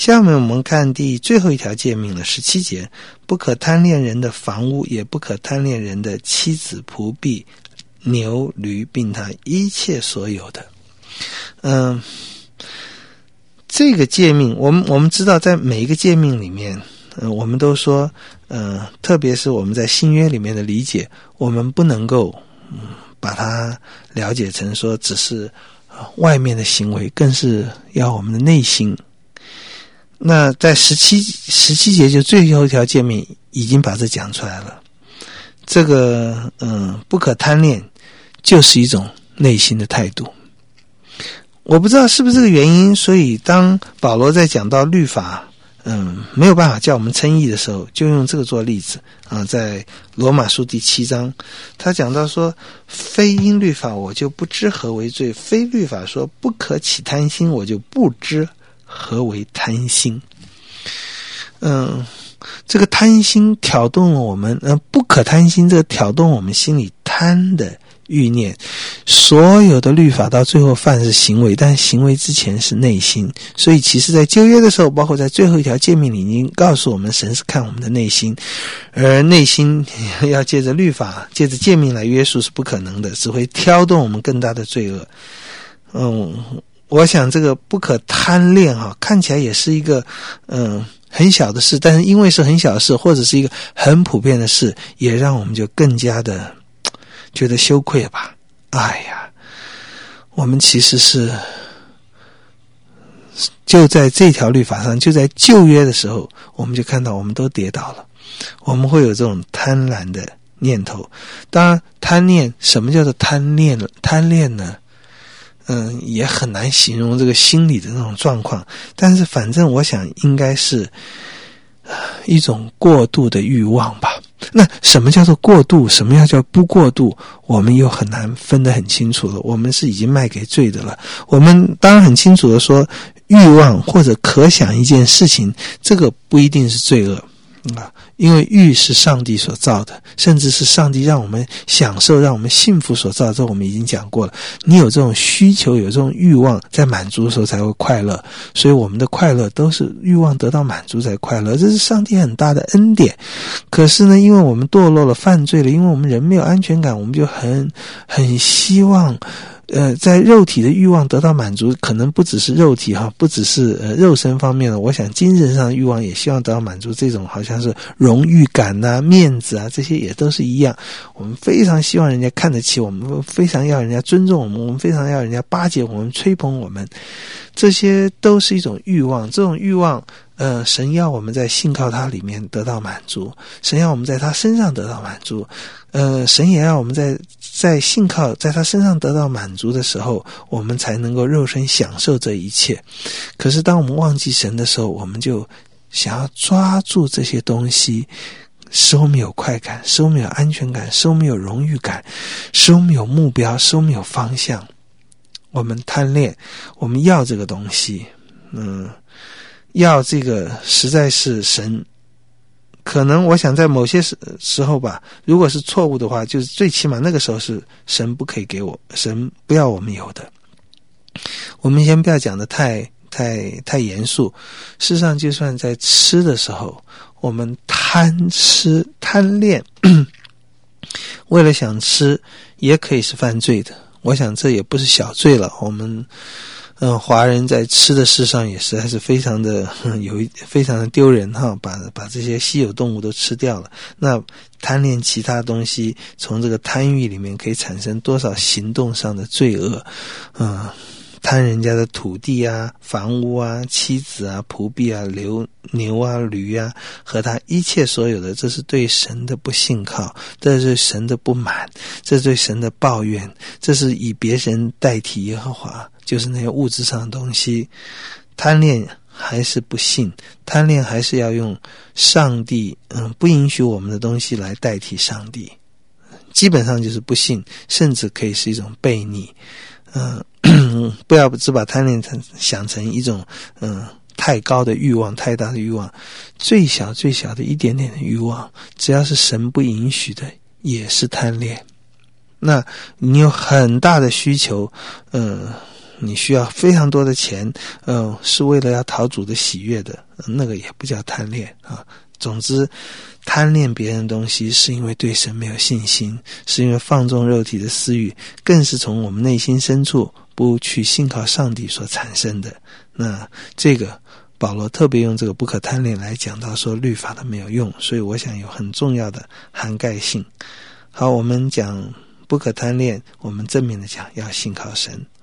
下面我们看最后一条诫命了，17节，不可贪恋人的房屋，也不可贪恋人的妻子、仆婢、牛、驴，并他一切所有的。这个诫命，我们知道，在每一个诫命里面，我们都说，特别是我们在新约里面的理解，我们不能够把它了解成说只是外面的行为，更是要我们的内心。那在17节就最后一条诫命已经把这讲出来了。这个不可贪恋就是一种内心的态度。我不知道是不是这个原因，所以当保罗在讲到律法没有办法叫我们称义的时候，就用这个做例子啊。在罗马书第7章，他讲到说，非因律法我就不知何为罪，非律法说不可起贪心，我就不知何为贪心。这个贪心挑动了我们，不可贪心，这个挑动我们心里贪的欲念。所有的律法到最后犯是行为，但行为之前是内心。所以其实在旧约的时候，包括在最后一条诫命里，已经告诉我们，神是看我们的内心，而内心要借着律法、借着诫命来约束是不可能的，只会挑动我们更大的罪恶。我想这个不可贪恋看起来也是一个很小的事，但是因为是很小的事，或者是一个很普遍的事，也让我们就更加的觉得羞愧吧。哎呀，我们其实是就在这条律法上，就在旧约的时候，我们就看到我们都跌倒了，我们会有这种贪婪的念头。当然贪恋，什么叫做贪恋呢？也很难形容这个心理的那种状况，但是反正我想应该是一种过度的欲望吧。那什么叫做过度，什么要叫不过度，我们又很难分得很清楚了。我们是已经卖给罪的了。我们当然很清楚的说，欲望或者可想一件事情，这个不一定是罪恶因为欲是上帝所造的，甚至是上帝让我们享受、让我们幸福所造的，这我们已经讲过了。你有这种需求，有这种欲望，在满足的时候才会快乐，所以我们的快乐都是欲望得到满足才快乐，这是上帝很大的恩典。可是呢，因为我们堕落了、犯罪了，因为我们人没有安全感，我们就很希望在肉体的欲望得到满足，可能不只是肉体不只是肉身方面的，我想精神上的欲望也希望得到满足，这种好像是荣誉感面子这些也都是一样。我们非常希望人家看得起我们，非常要人家尊重我们，我们非常要人家巴结我们、吹捧我们，这些都是一种欲望。这种欲望神要我们在信靠他里面得到满足，神要我们在他身上得到满足，神也要我们在信靠在他身上得到满足的时候，我们才能够肉身享受这一切。可是当我们忘记神的时候，我们就想要抓住这些东西，使我们有快感，使我们有安全感，使我们有荣誉感，使我们有目标，使我们有方向。我们贪恋，我们要这个东西，要这个实在是神可能我想在某些时候吧，如果是错误的话，就是最起码那个时候是神不可以给我，神不要我们有的。我们先不要讲的太严肃，事实上就算在吃的时候，我们贪恋为了想吃也可以是犯罪的。我想这也不是小罪了。我们华人在吃的事上也实在是非常的非常的丢人把这些稀有动物都吃掉了。那贪恋其他东西，从这个贪欲里面可以产生多少行动上的罪恶贪人家的土地房屋妻子仆婢牛驴和他一切所有的，这是对神的不信靠，这是神的不满，这是对神的抱怨，这是以别神代替耶和华，就是那些物质上的东西。贪恋还是不信，贪恋还是要用上帝不允许我们的东西来代替上帝，基本上就是不信，甚至可以是一种悖逆。不要只把贪恋想成一种太高的欲望，太大的欲望，最小的一点点的欲望，只要是神不允许的也是贪恋。那你有很大的需求你需要非常多的钱，是为了要讨主的喜悦的，那个也不叫贪恋啊。总之，贪恋别人的东西是因为对神没有信心，是因为放纵肉体的私欲，更是从我们内心深处不去信靠上帝所产生的。那这个保罗特别用这个不可贪恋来讲到说律法的没有用，所以我想有很重要的涵盖性。好，我们讲不可贪恋，我们正面的讲要信靠神。